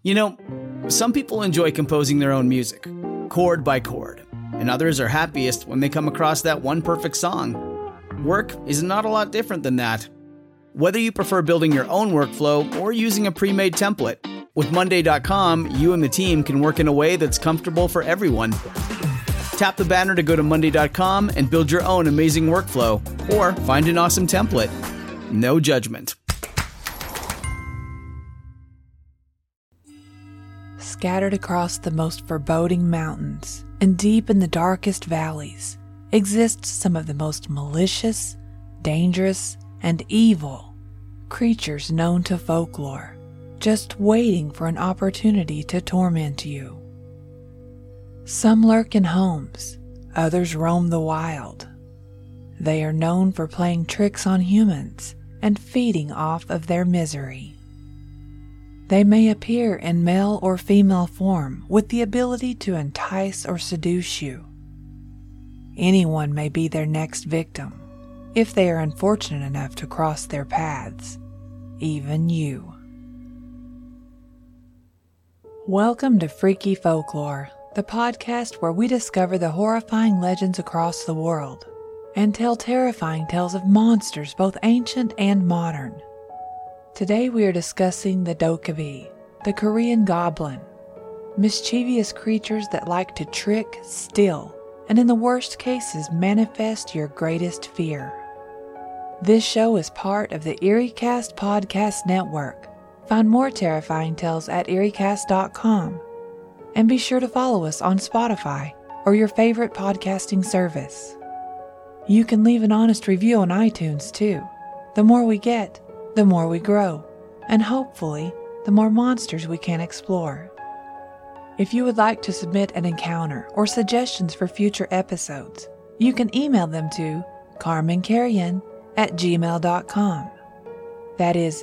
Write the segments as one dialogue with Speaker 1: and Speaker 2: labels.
Speaker 1: You know, some people enjoy composing their own music, chord by chord, and others are happiest when they come across that one perfect song. Work is not a lot different than that. Whether you prefer building your own workflow or using a pre-made template, with Monday.com, you and the team can work in a way that's comfortable for everyone. Tap the banner to go to Monday.com and build your own amazing workflow, or find an awesome template. No judgment.
Speaker 2: Scattered across the most foreboding mountains and deep in the darkest valleys exist some of the most malicious, dangerous, and evil creatures known to folklore, just waiting for an opportunity to torment you. Some lurk in homes, others roam the wild. They are known for playing tricks on humans and feeding off of their misery. They may appear in male or female form with the ability to entice or seduce you. Anyone may be their next victim if they are unfortunate enough to cross their paths, even you. Welcome to Freaky Folklore, the podcast where we discover the horrifying legends across the world and tell terrifying tales of monsters both ancient and modern. Today we are discussing the Dokkaebi, the Korean goblin, mischievous creatures that like to trick, steal, and in the worst cases manifest your greatest fear. This show is part of the EerieCast podcast network. Find more terrifying tales at EerieCast.com. And be sure to follow us on Spotify or your favorite podcasting service. You can leave an honest review on iTunes too. The more we get, the more we grow, and hopefully, the more monsters we can explore. If you would like to submit an encounter or suggestions for future episodes, you can email them to carmancarrion@gmail.com. That is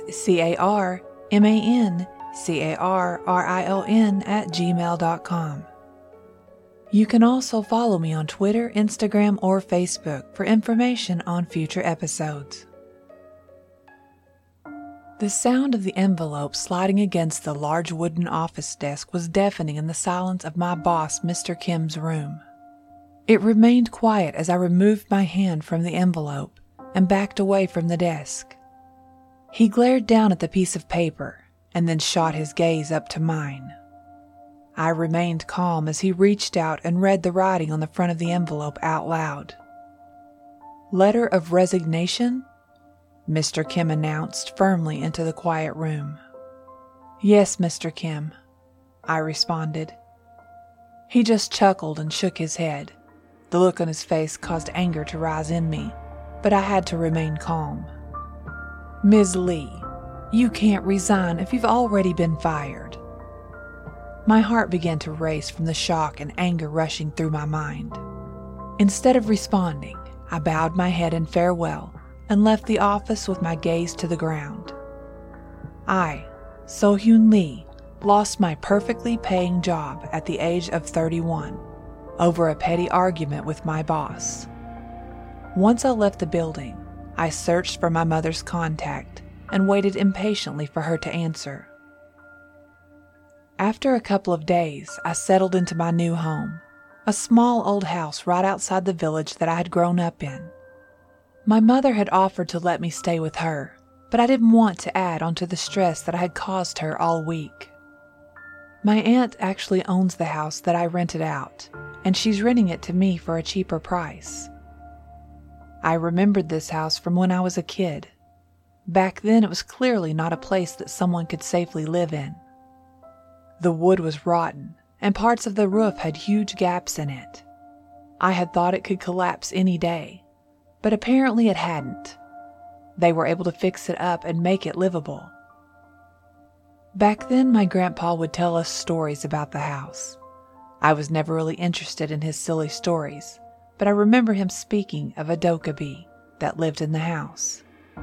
Speaker 2: carmancarrion@gmail.com. You can also follow me on Twitter, Instagram, or Facebook for information on future episodes. The sound of the envelope sliding against the large wooden office desk was deafening in the silence of my boss, Mr. Kim's room. It remained quiet as I removed my hand from the envelope and backed away from the desk. He glared down at the piece of paper and then shot his gaze up to mine. I remained calm as he reached out and read the writing on the front of the envelope out loud. "Letter of resignation?" Mr. Kim announced firmly into the quiet room. "Yes, Mr. Kim," I responded. He just chuckled and shook his head. The look on his face caused anger to rise in me, but I had to remain calm. "Ms. Lee, you can't resign if you've already been fired." My heart began to race from the shock and anger rushing through my mind. Instead of responding, I bowed my head in farewell and left the office with my gaze to the ground. I, So-Hyun Lee, lost my perfectly paying job at the age of 31 over a petty argument with my boss. Once I left the building, I searched for my mother's contact and waited impatiently for her to answer. After a couple of days, I settled into my new home, a small old house right outside the village that I had grown up in. My mother had offered to let me stay with her, but I didn't want to add onto the stress that I had caused her all week. My aunt actually owns the house that I rented out, and she's renting it to me for a cheaper price. I remembered this house from when I was a kid. Back then, it was clearly not a place that someone could safely live in. The wood was rotten, and parts of the roof had huge gaps in it. I had thought it could collapse any day, but apparently it hadn't. They were able to fix it up and make it livable. Back then, my grandpa would tell us stories about the house. I was never really interested in his silly stories, but I remember him speaking of a Dokkaebi that lived in the house.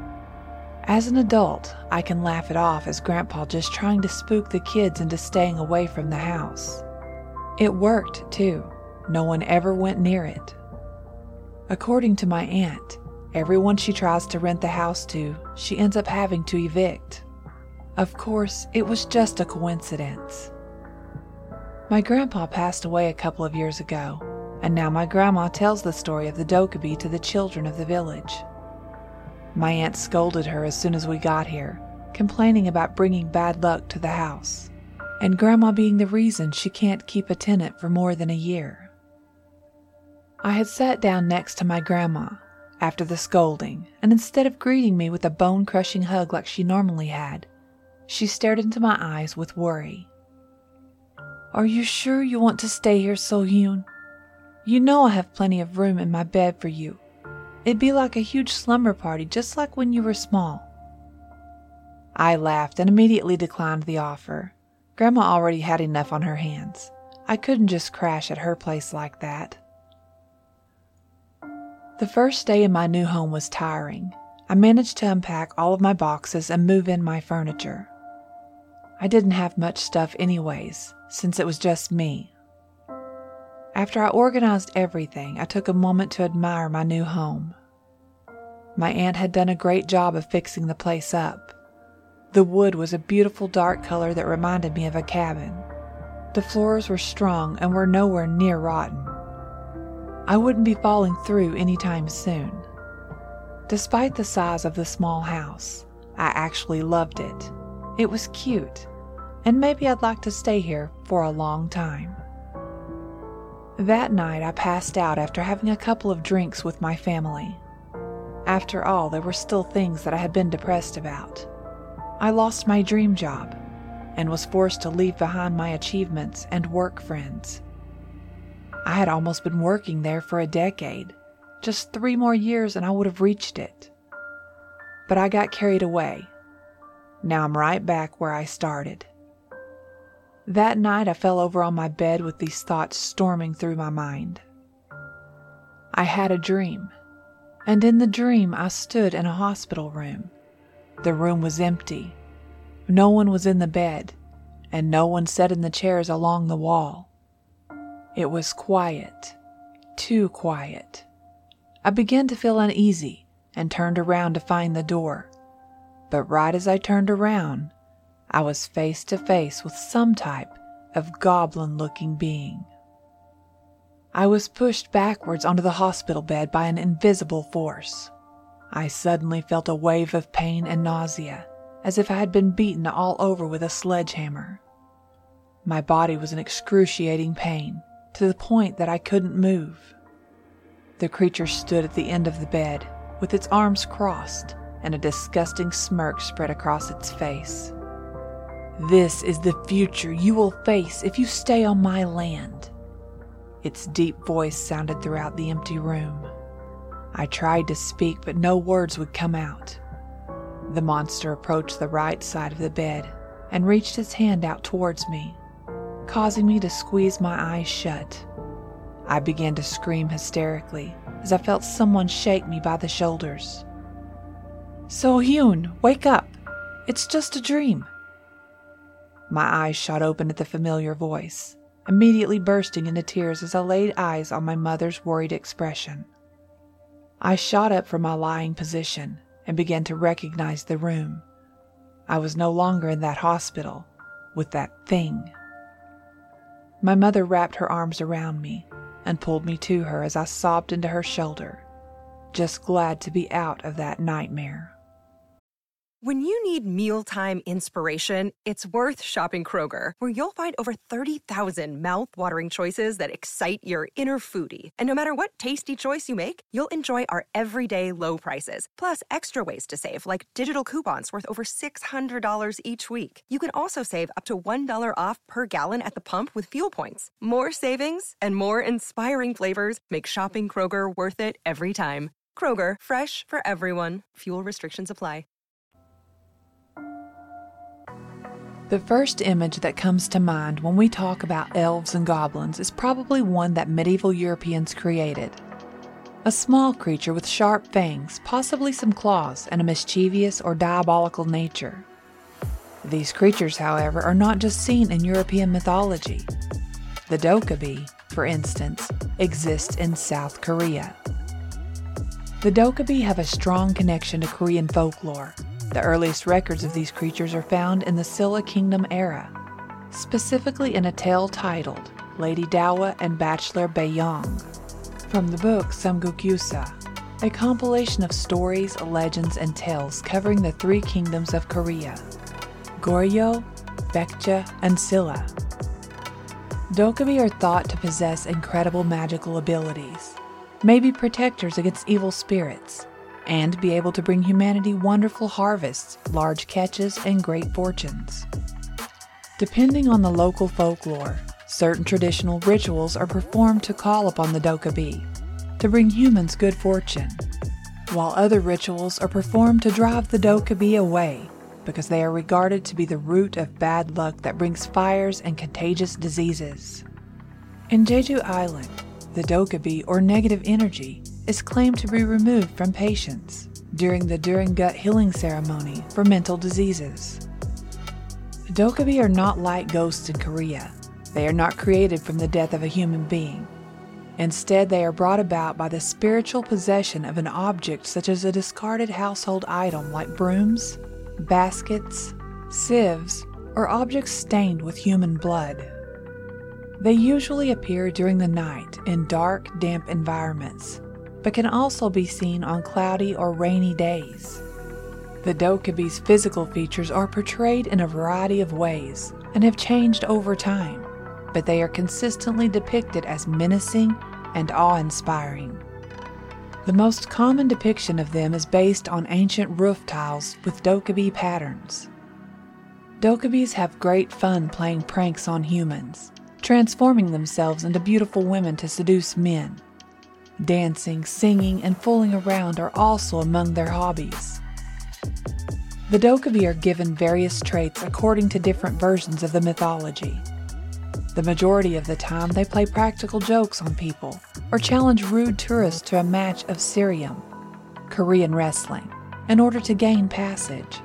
Speaker 2: As an adult, I can laugh it off as Grandpa just trying to spook the kids into staying away from the house. It worked, too. No one ever went near it. According to my aunt, everyone she tries to rent the house to, she ends up having to evict. Of course, it was just a coincidence. My grandpa passed away a couple of years ago, and now my grandma tells the story of the Dokkaebi to the children of the village. My aunt scolded her as soon as we got here, complaining about bringing bad luck to the house, and Grandma being the reason she can't keep a tenant for more than a year. I had sat down next to my grandma after the scolding, and instead of greeting me with a bone-crushing hug like she normally had, she stared into my eyes with worry. "Are you sure you want to stay here, So-hyun? You know I have plenty of room in my bed for you. It'd be like a huge slumber party, just like when you were small." I laughed and immediately declined the offer. Grandma already had enough on her hands. I couldn't just crash at her place like that. The first day in my new home was tiring. I managed to unpack all of my boxes and move in my furniture. I didn't have much stuff anyways, since it was just me. After I organized everything, I took a moment to admire my new home. My aunt had done a great job of fixing the place up. The wood was a beautiful dark color that reminded me of a cabin. The floors were strong and were nowhere near rotten. I wouldn't be falling through anytime soon. Despite the size of the small house, I actually loved it. It was cute, and maybe I'd like to stay here for a long time. That night I passed out after having a couple of drinks with my family. After all, there were still things that I had been depressed about. I lost my dream job and was forced to leave behind my achievements and work friends. I had almost been working there for a decade. Just 3 more years and I would have reached it. But I got carried away. Now I'm right back where I started. That night I fell over on my bed with these thoughts storming through my mind. I had a dream, and in the dream I stood in a hospital room. The room was empty. No one was in the bed, and no one sat in the chairs along the wall. It was quiet, too quiet. I began to feel uneasy and turned around to find the door. But right as I turned around, I was face to face with some type of goblin-looking being. I was pushed backwards onto the hospital bed by an invisible force. I suddenly felt a wave of pain and nausea, as if I had been beaten all over with a sledgehammer. My body was in excruciating pain, to the point that I couldn't move. The creature stood at the end of the bed, with its arms crossed, and a disgusting smirk spread across its face. "This is the future you will face if you stay on my land." Its deep voice sounded throughout the empty room. I tried to speak, but no words would come out. The monster approached the right side of the bed and reached its hand out towards me, causing me to squeeze my eyes shut. I began to scream hysterically as I felt someone shake me by the shoulders. "So-hyun, wake up! It's just a dream." My eyes shot open at the familiar voice, immediately bursting into tears as I laid eyes on my mother's worried expression. I shot up from my lying position and began to recognize the room. I was no longer in that hospital with that thing. My mother wrapped her arms around me and pulled me to her as I sobbed into her shoulder, just glad to be out of that nightmare.
Speaker 3: When you need mealtime inspiration, it's worth shopping Kroger, where you'll find over 30,000 mouth-watering choices that excite your inner foodie. And no matter what tasty choice you make, you'll enjoy our everyday low prices, plus extra ways to save, like digital coupons worth over $600 each week. You can also save up to $1 off per gallon at the pump with fuel points. More savings and more inspiring flavors make shopping Kroger worth it every time. Kroger, fresh for everyone. Fuel restrictions apply.
Speaker 2: The first image that comes to mind when we talk about elves and goblins is probably one that medieval Europeans created. A small creature with sharp fangs, possibly some claws, and a mischievous or diabolical nature. These creatures, however, are not just seen in European mythology. The Dokkaebi, for instance, exist in South Korea. The Dokkaebi have a strong connection to Korean folklore, The earliest records of these creatures are found in the Silla Kingdom era, specifically in a tale titled Lady Dawa and Bachelor Bayong, from the book Samgukyusa, a compilation of stories, legends, and tales covering the three kingdoms of Korea, Goryeo, Baekje, and Silla. Dokkaebi are thought to possess incredible magical abilities, may be protectors against evil spirits, and be able to bring humanity wonderful harvests, large catches, and great fortunes. Depending on the local folklore, certain traditional rituals are performed to call upon the Dokkaebi, to bring humans good fortune, while other rituals are performed to drive the Dokkaebi away because they are regarded to be the root of bad luck that brings fires and contagious diseases. In Jeju Island, the Dokkaebi, or negative energy, is claimed to be removed from patients during the During-gut healing ceremony for mental diseases. Dokkaebi are not like ghosts in Korea. They are not created from the death of a human being. Instead, they are brought about by the spiritual possession of an object such as a discarded household item like brooms, baskets, sieves, or objects stained with human blood. They usually appear during the night in dark, damp environments, but can also be seen on cloudy or rainy days. The Dokkaebi's physical features are portrayed in a variety of ways and have changed over time, but they are consistently depicted as menacing and awe-inspiring. The most common depiction of them is based on ancient roof tiles with Dokkaebi patterns. Dokkaebis have great fun playing pranks on humans, transforming themselves into beautiful women to seduce men. Dancing, singing, and fooling around are also among their hobbies. The Dokkaebi are given various traits according to different versions of the mythology. The majority of the time, they play practical jokes on people or challenge rude tourists to a match of Sirium, Korean wrestling, in order to gain passage.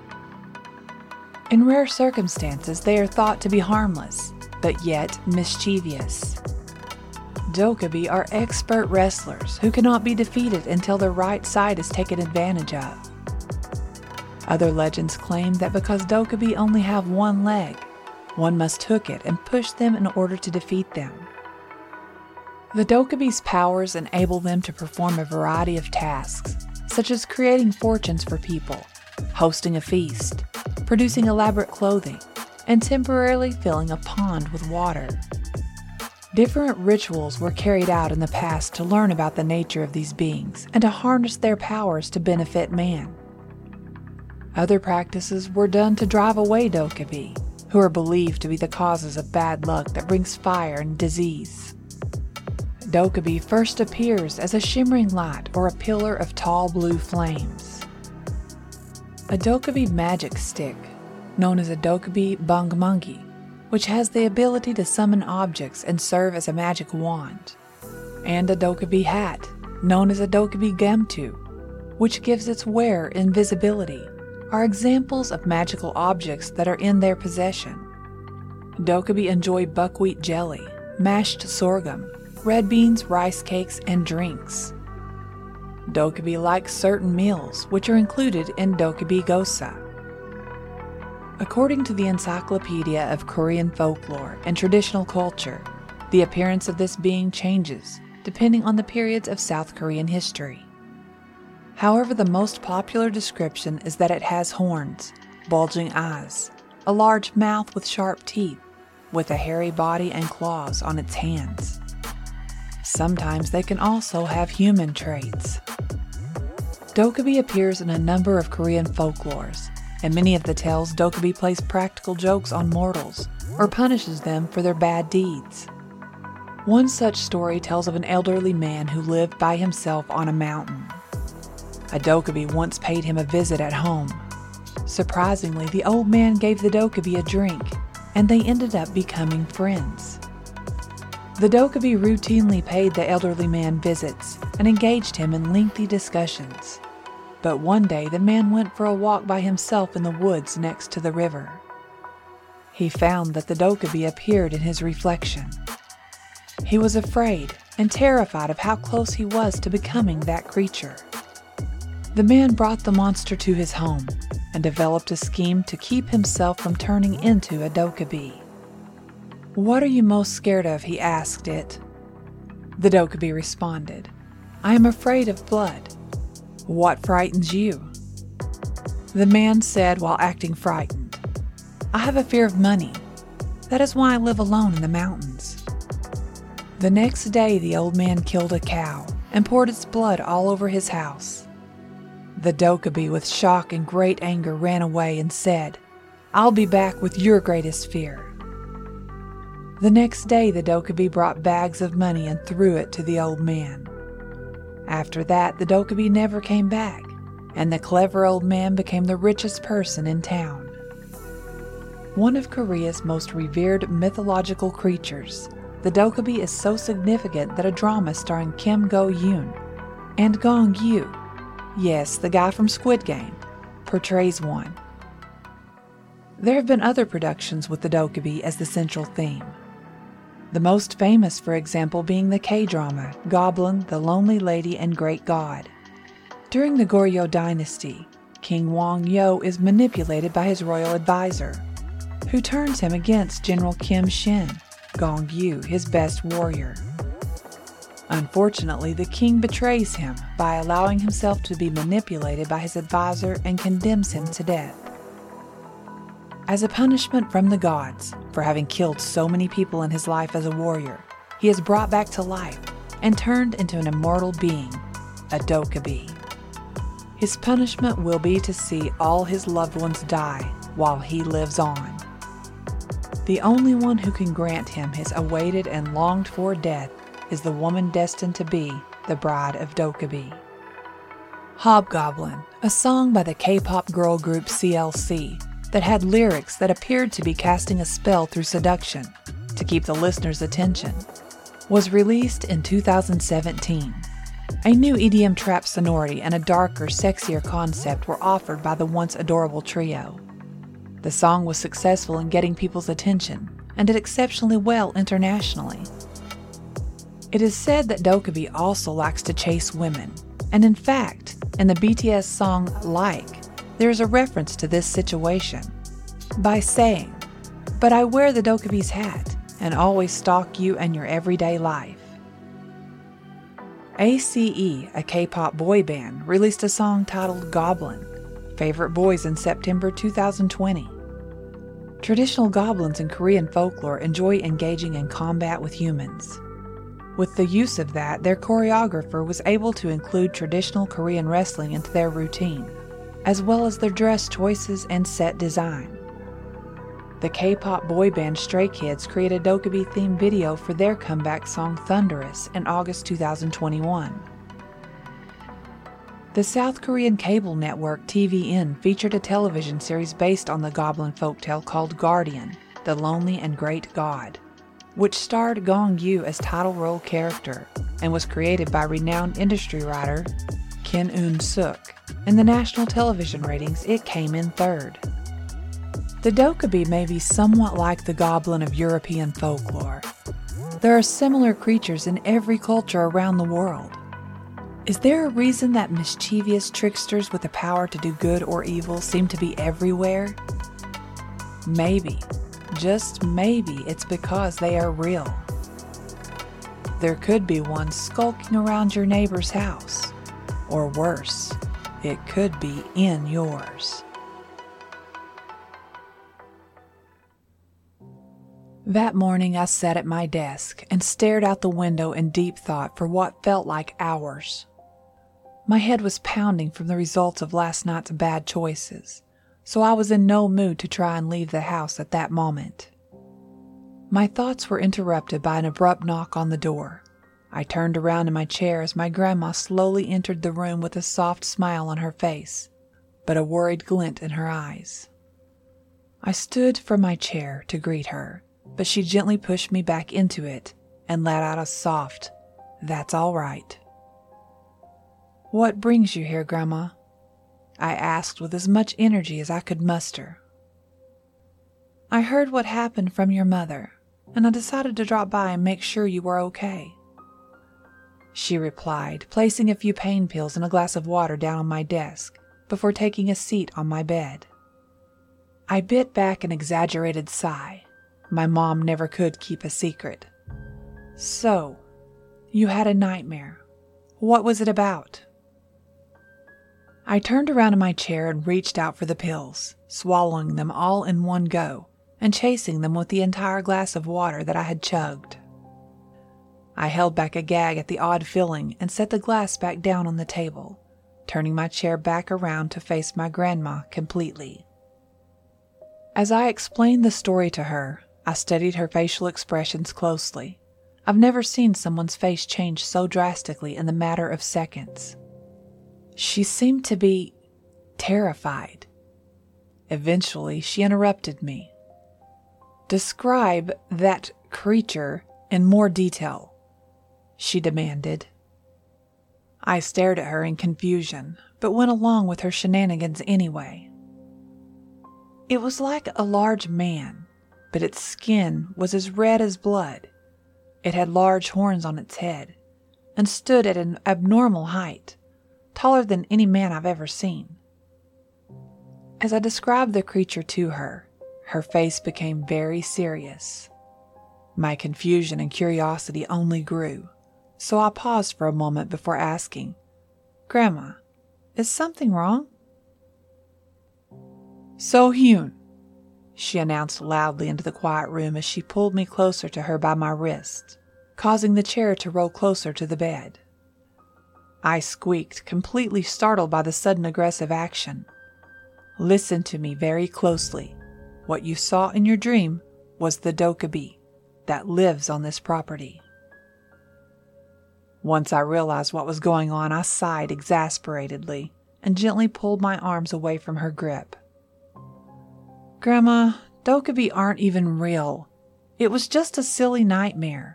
Speaker 2: In rare circumstances, they are thought to be harmless, but yet mischievous. Dokkaebi are expert wrestlers who cannot be defeated until their right side is taken advantage of. Other legends claim that because Dokkaebi only have one leg, one must hook it and push them in order to defeat them. The Dokkaebi's powers enable them to perform a variety of tasks, such as creating fortunes for people, hosting a feast, producing elaborate clothing, and temporarily filling a pond with water. Different rituals were carried out in the past to learn about the nature of these beings and to harness their powers to benefit man. Other practices were done to drive away Dokkaebi, who are believed to be the causes of bad luck that brings fire and disease. Dokkaebi first appears as a shimmering light or a pillar of tall blue flames. A Dokkaebi magic stick, known as a Dokkaebi Bangmangi, which has the ability to summon objects and serve as a magic wand, and a Dokkaebi hat, known as a Dokkaebi Gamtu, which gives its wearer invisibility, are examples of magical objects that are in their possession. Dokkaebi enjoy buckwheat jelly, mashed sorghum, red beans, rice cakes, and drinks. Dokkaebi like certain meals, which are included in Dokkaebi Gosa. According to the Encyclopedia of Korean Folklore and Traditional Culture, the appearance of this being changes depending on the periods of South Korean history. However, the most popular description is that it has horns, bulging eyes, a large mouth with sharp teeth, with a hairy body and claws on its hands. Sometimes they can also have human traits. Dokkaebi appears in a number of Korean folklores. In many of the tales, Dokkaebi plays practical jokes on mortals or punishes them for their bad deeds. One such story tells of an elderly man who lived by himself on a mountain. A Dokkaebi once paid him a visit at home. Surprisingly, the old man gave the Dokkaebi a drink, and they ended up becoming friends. The Dokkaebi routinely paid the elderly man visits and engaged him in lengthy discussions. But one day the man went for a walk by himself in the woods next to the river. He found that the Dokkaebi appeared in his reflection. He was afraid and terrified of how close he was to becoming that creature. The man brought the monster to his home and developed a scheme to keep himself from turning into a Dokkaebi. "What are you most scared of?" he asked it. The Dokkaebi responded, "I am afraid of blood." "What frightens you?" The man said while acting frightened, "I have a fear of money. That is why I live alone in the mountains." The next day, the old man killed a cow and poured its blood all over his house. The Dokkaebi, with shock and great anger, ran away and said, "I'll be back with your greatest fear." The next day, the Dokkaebi brought bags of money and threw it to the old man. After that, the Dokkaebi never came back, and the clever old man became the richest person in town. One of Korea's most revered mythological creatures, the Dokkaebi is so significant that a drama starring Kim Go-eun and Gong Yoo, yes, the guy from Squid Game, portrays one. There have been other productions with the Dokkaebi as the central theme. The most famous, for example, being the K-drama Goblin, the Lonely Lady, and Great God. During the Goryeo dynasty, King Wang Yo is manipulated by his royal advisor, who turns him against General Kim Shin, Gong Yoo, his best warrior. Unfortunately, the king betrays him by allowing himself to be manipulated by his advisor and condemns him to death. As a punishment from the gods for having killed so many people in his life as a warrior, he is brought back to life and turned into an immortal being, a Dokkaebi. His punishment will be to see all his loved ones die while he lives on. The only one who can grant him his awaited and longed-for death is the woman destined to be the bride of Dokkaebi. Hobgoblin, a song by the K-pop girl group CLC that had lyrics that appeared to be casting a spell through seduction to keep the listener's attention, was released in 2017. A new EDM trap sonority and a darker, sexier concept were offered by the once adorable trio. The song was successful in getting people's attention and did exceptionally well internationally. It is said that Dokkaebi also likes to chase women, and in fact, in the BTS song Like, there is a reference to this situation by saying, "But I wear the Dokkaebi's hat and always stalk you and your everyday life." ACE, a K-pop boy band, released a song titled Goblin, Favorite Boys in September 2020. Traditional goblins in Korean folklore enjoy engaging in combat with humans. With the use of that, their choreographer was able to include traditional Korean wrestling into their routine, as well as their dress choices and set design. The K-pop boy band Stray Kids created a Dokkaebi-themed video for their comeback song Thunderous in August 2021. The South Korean cable network TVN featured a television series based on the Goblin folktale called Guardian, the Lonely and Great God, which starred Gong Yoo as title role character and was created by renowned industry writer Kim Eun-suk. In the national television ratings, it came in third. The Dokkaebi may be somewhat like the goblin of European folklore. There are similar creatures in every culture around the world. Is there a reason that mischievous tricksters with the power to do good or evil seem to be everywhere? Maybe, just maybe, it's because they are real. There could be one skulking around your neighbor's house, or worse, it could be in yours. That morning I sat at my desk and stared out the window in deep thought for what felt like hours. My head was pounding from the results of last night's bad choices, so I was in no mood to try and leave the house at that moment. My thoughts were interrupted by an abrupt knock on the door. I turned around in my chair as my grandma slowly entered the room with a soft smile on her face, but a worried glint in her eyes. I stood from my chair to greet her, but she gently pushed me back into it and let out a soft, "That's all right." "What brings you here, Grandma?" I asked with as much energy as I could muster. "I heard what happened from your mother, and I decided to drop by and make sure you were okay," she replied, placing a few pain pills and a glass of water down on my desk before taking a seat on my bed. I bit back an exaggerated sigh. My mom never could keep a secret. "So, you had a nightmare. What was it about?" I turned around in my chair and reached out for the pills, swallowing them all in one go and chasing them with the entire glass of water that I had chugged. I held back a gag at the odd feeling and set the glass back down on the table, turning my chair back around to face my grandma completely. As I explained the story to her, I studied her facial expressions closely. I've never seen someone's face change so drastically in the matter of seconds. She seemed to be terrified. Eventually, she interrupted me. "Describe that creature in more detail," she demanded. I stared at her in confusion, but went along with her shenanigans anyway. It was like a large man, but its skin was as red as blood. It had large horns on its head and stood at an abnormal height, taller than any man I've ever seen. As I described the creature to her, her face became very serious. My confusion and curiosity only grew, so I paused for a moment before asking, "Grandma, is something wrong?" "So-Hyun," she announced loudly into the quiet room as she pulled me closer to her by my wrist, causing the chair to roll closer to the bed. I squeaked, completely startled by the sudden aggressive action. "Listen to me very closely. What you saw in your dream was the Dokkaebi that lives on this property." Once I realized what was going on, I sighed exasperatedly and gently pulled my arms away from her grip. "Grandma, Dokkaebi aren't even real. It was just a silly nightmare."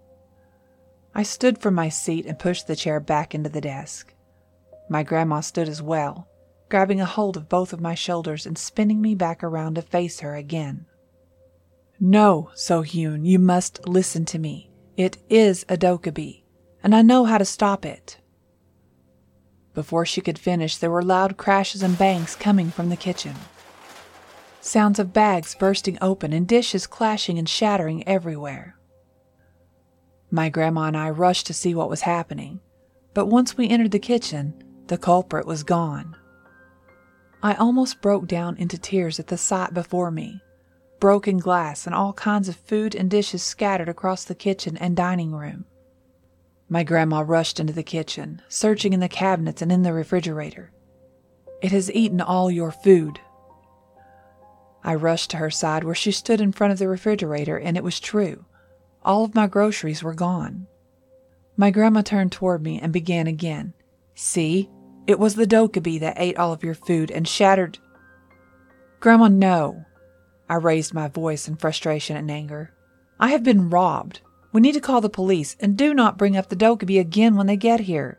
Speaker 2: I stood from my seat and pushed the chair back into the desk. My grandma stood as well, grabbing a hold of both of my shoulders and spinning me back around to face her again. "No, So-Hyun, you must listen to me. It is a Dokkaebi, and I know how to stop it." Before she could finish, there were loud crashes and bangs coming from the kitchen. Sounds of bags bursting open and dishes clashing and shattering everywhere. My grandma and I rushed to see what was happening, but once we entered the kitchen, the culprit was gone. I almost broke down into tears at the sight before me. Broken glass and all kinds of food and dishes scattered across the kitchen and dining room. My grandma rushed into the kitchen, searching in the cabinets and in the refrigerator. "It has eaten all your food." I rushed to her side where she stood in front of the refrigerator, and it was true. All of my groceries were gone. My grandma turned toward me and began again. "See? It was the Dokkaebi that ate all of your food and shattered—" "Grandma, no." I raised my voice in frustration and anger. "I have been robbed. We need to call the police, and do not bring up the Dokkaebi again when they get here."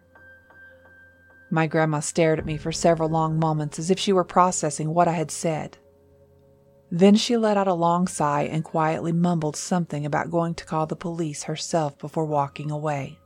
Speaker 2: My grandma stared at me for several long moments as if she were processing what I had said. Then she let out a long sigh and quietly mumbled something about going to call the police herself before walking away.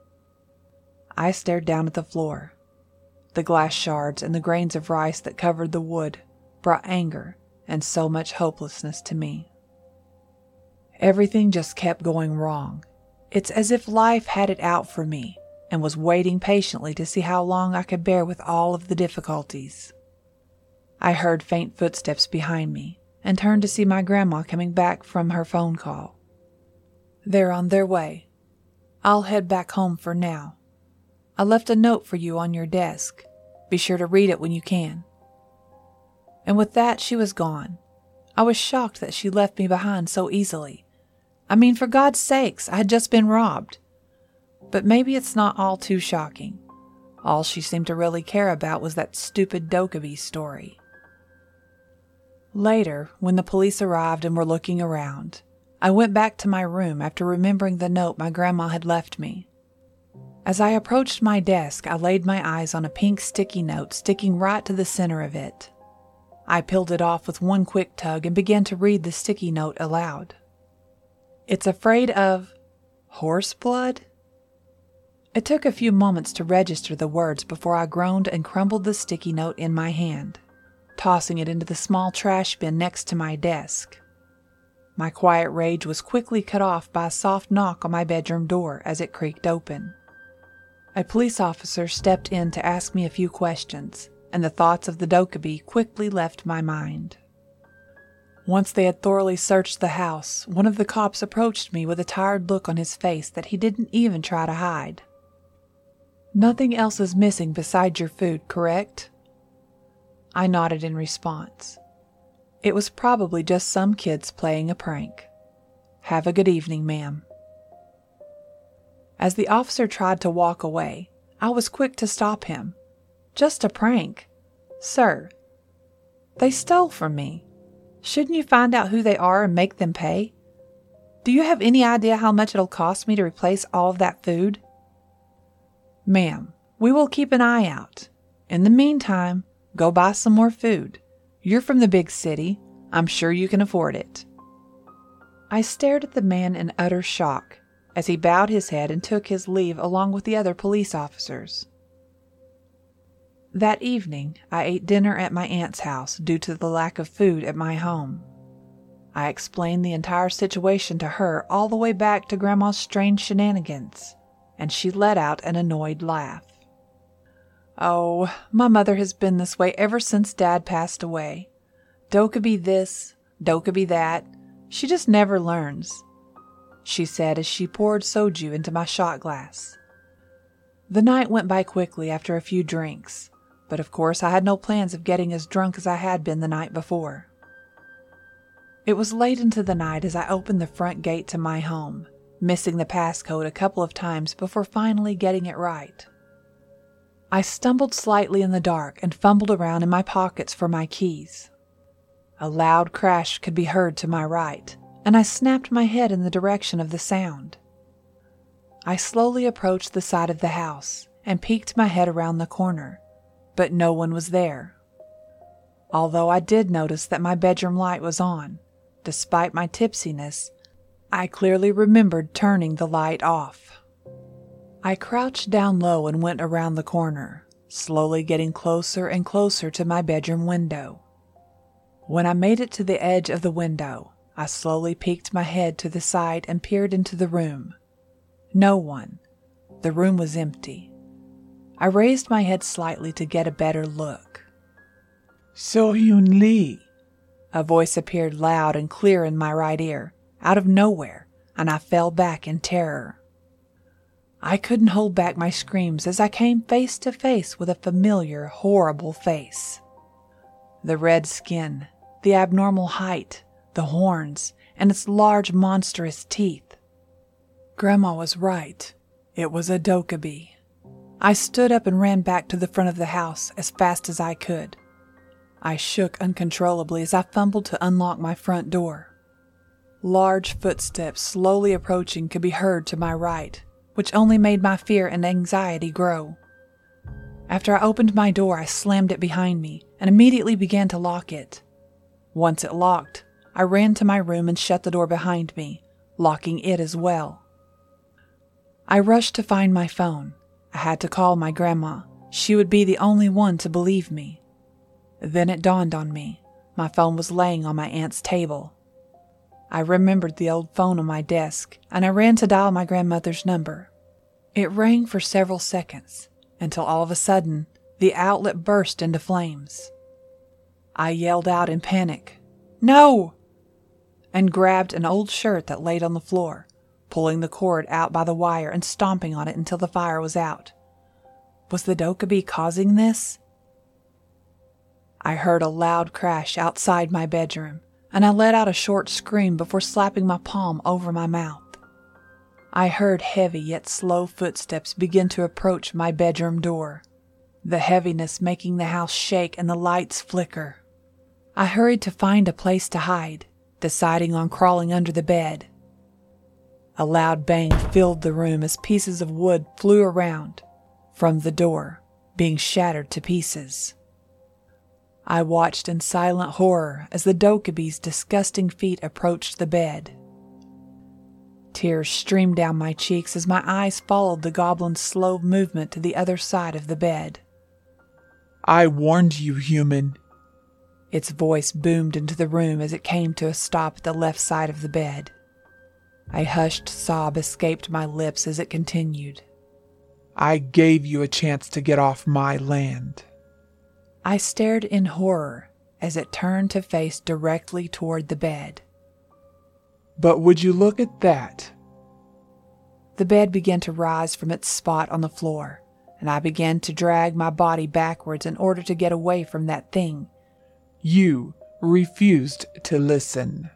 Speaker 2: I stared down at the floor. The glass shards and the grains of rice that covered the wood brought anger and so much hopelessness to me. Everything just kept going wrong. It's as if life had it out for me and was waiting patiently to see how long I could bear with all of the difficulties. I heard faint footsteps behind me and turned to see my grandma coming back from her phone call. "They're on their way. I'll head back home for now. I left a note for you on your desk. Be sure to read it when you can." And with that, she was gone. I was shocked that she left me behind so easily. I mean, for God's sakes, I had just been robbed. But maybe it's not all too shocking. All she seemed to really care about was that stupid Dokkaebi story. Later, when the police arrived and were looking around, I went back to my room after remembering the note my grandma had left me. As I approached my desk, I laid my eyes on a pink sticky note sticking right to the center of it. I peeled it off with one quick tug and began to read the sticky note aloud. "It's afraid of horse blood?" It took a few moments to register the words before I groaned and crumbled the sticky note in my hand, tossing it into the small trash bin next to my desk. My quiet rage was quickly cut off by a soft knock on my bedroom door as it creaked open. A police officer stepped in to ask me a few questions, and the thoughts of the Dokkaebi quickly left my mind. Once they had thoroughly searched the house, one of the cops approached me with a tired look on his face that he didn't even try to hide. "Nothing else is missing besides your food, correct?" I nodded in response. It was probably just some kids playing a prank. "Have a good evening, ma'am." As the officer tried to walk away, I was quick to stop him. "Just a prank? Sir, they stole from me. Shouldn't you find out who they are and make them pay? Do you have any idea how much it'll cost me to replace all of that food?" "Ma'am, we will keep an eye out. In the meantime, go buy some more food. You're from the big city. I'm sure you can afford it." I stared at the man in utter shock as he bowed his head and took his leave along with the other police officers. That evening, I ate dinner at my aunt's house due to the lack of food at my home. I explained the entire situation to her all the way back to Grandma's strange shenanigans, and she let out an annoyed laugh. "Oh, my mother has been this way ever since Dad passed away. Dokkaebi this, Dokkaebi that. She just never learns," she said as she poured soju into my shot glass. The night went by quickly after a few drinks, but of course I had no plans of getting as drunk as I had been the night before. It was late into the night as I opened the front gate to my home, missing the passcode a couple of times before finally getting it right. I stumbled slightly in the dark and fumbled around in my pockets for my keys. A loud crash could be heard to my right, and I snapped my head in the direction of the sound. I slowly approached the side of the house and peeked my head around the corner, but no one was there. Although I did notice that my bedroom light was on, despite my tipsiness, I clearly remembered turning the light off. I crouched down low and went around the corner, slowly getting closer and closer to my bedroom window. When I made it to the edge of the window, I slowly peeked my head to the side and peered into the room. No one. The room was empty. I raised my head slightly to get a better look.
Speaker 4: "So-Hyun Lee,"
Speaker 2: a voice appeared loud and clear in my right ear, out of nowhere, and I fell back in terror. I couldn't hold back my screams as I came face to face with a familiar, horrible face. The red skin, the abnormal height, the horns, and its large, monstrous teeth. Grandma was right. It was a Dokkaebi. I stood up and ran back to the front of the house as fast as I could. I shook uncontrollably as I fumbled to unlock my front door. Large footsteps slowly approaching could be heard to my right, which only made my fear and anxiety grow. After I opened my door, I slammed it behind me and immediately began to lock it. Once it locked, I ran to my room and shut the door behind me, locking it as well. I rushed to find my phone. I had to call my grandma. She would be the only one to believe me. Then it dawned on me. My phone was laying on my aunt's table. I remembered the old phone on my desk, and I ran to dial my grandmother's number. It rang for several seconds, until all of a sudden, the outlet burst into flames. I yelled out in panic, "No!" and grabbed an old shirt that laid on the floor, pulling the cord out by the wire and stomping on it until the fire was out. Was the Dokkaebi causing this? I heard a loud crash outside my bedroom, and I let out a short scream before slapping my palm over my mouth. I heard heavy yet slow footsteps begin to approach my bedroom door, the heaviness making the house shake and the lights flicker. I hurried to find a place to hide, deciding on crawling under the bed. A loud bang filled the room as pieces of wood flew around from the door, being shattered to pieces. I watched in silent horror as the Dokkaebi's disgusting feet approached the bed. Tears streamed down my cheeks as my eyes followed the goblin's slow movement to the other side of the bed.
Speaker 4: I warned you, human.
Speaker 2: Its voice boomed into the room as it came to a stop at the left side of the bed. A hushed sob escaped my lips as it continued.
Speaker 4: I gave you a chance to get off my land.
Speaker 2: I stared in horror as it turned to face directly toward the bed.
Speaker 4: But would you look at that?
Speaker 2: The bed began to rise from its spot on the floor, and I began to drag my body backwards in order to get away from that thing.
Speaker 4: You refused to listen.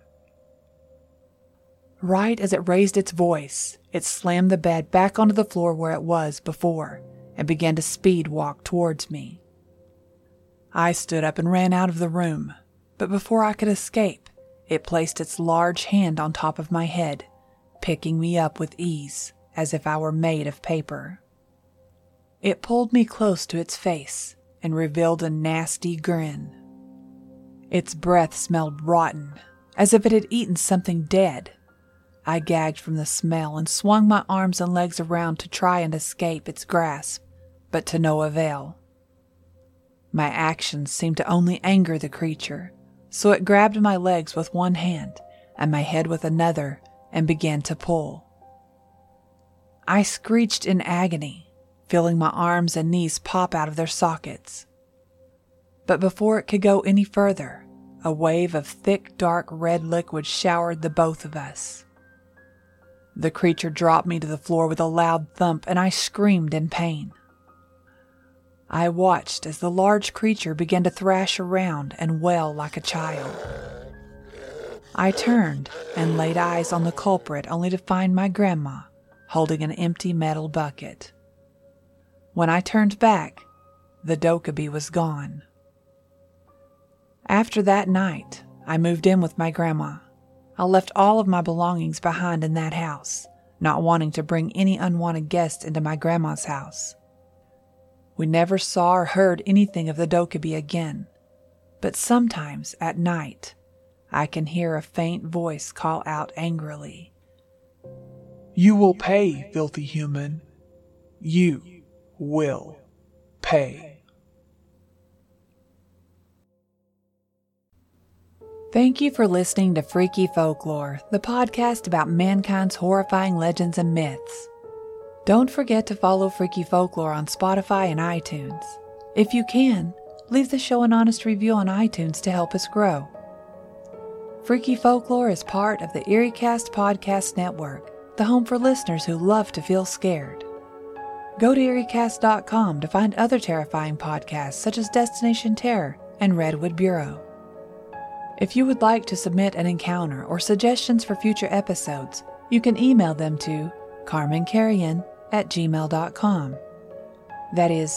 Speaker 2: Right as it raised its voice, it slammed the bed back onto the floor where it was before and began to speed walk towards me. I stood up and ran out of the room, but before I could escape, it placed its large hand on top of my head, picking me up with ease, as if I were made of paper. It pulled me close to its face and revealed a nasty grin. Its breath smelled rotten, as if it had eaten something dead. I gagged from the smell and swung my arms and legs around to try and escape its grasp, but to no avail. My actions seemed to only anger the creature, so it grabbed my legs with one hand and my head with another and began to pull. I screeched in agony, feeling my arms and knees pop out of their sockets. But before it could go any further, a wave of thick, dark red liquid showered the both of us. The creature dropped me to the floor with a loud thump, and I screamed in pain. I watched as the large creature began to thrash around and wail like a child. I turned and laid eyes on the culprit only to find my grandma holding an empty metal bucket. When I turned back, the Dokkaebi was gone. After that night, I moved in with my grandma. I left all of my belongings behind in that house, not wanting to bring any unwanted guests into my grandma's house. We never saw or heard anything of the Dokkaebi again, but sometimes at night, I can hear a faint voice call out angrily,
Speaker 4: You will pay, filthy human. You will pay.
Speaker 2: Thank you for listening to Freaky Folklore, the podcast about mankind's horrifying legends and myths. Don't forget to follow Freaky Folklore on Spotify and iTunes. If you can, leave the show an honest review on iTunes to help us grow. Freaky Folklore is part of the EerieCast Podcast Network, the home for listeners who love to feel scared. Go to EerieCast.com to find other terrifying podcasts such as Destination Terror and Redwood Bureau. If you would like to submit an encounter or suggestions for future episodes, you can email them to carmancarrion@gmail.com. That is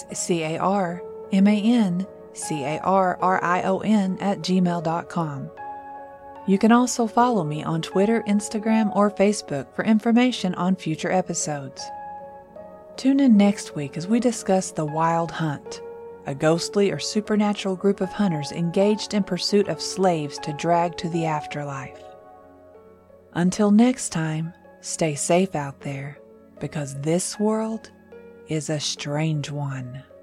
Speaker 2: carmancarrion@gmail.com. You can also follow me on Twitter, Instagram, or Facebook for information on future episodes. Tune in next week as we discuss the Wild Hunt, a ghostly or supernatural group of hunters engaged in pursuit of slaves to drag to the afterlife. Until next time, stay safe out there, because this world is a strange one.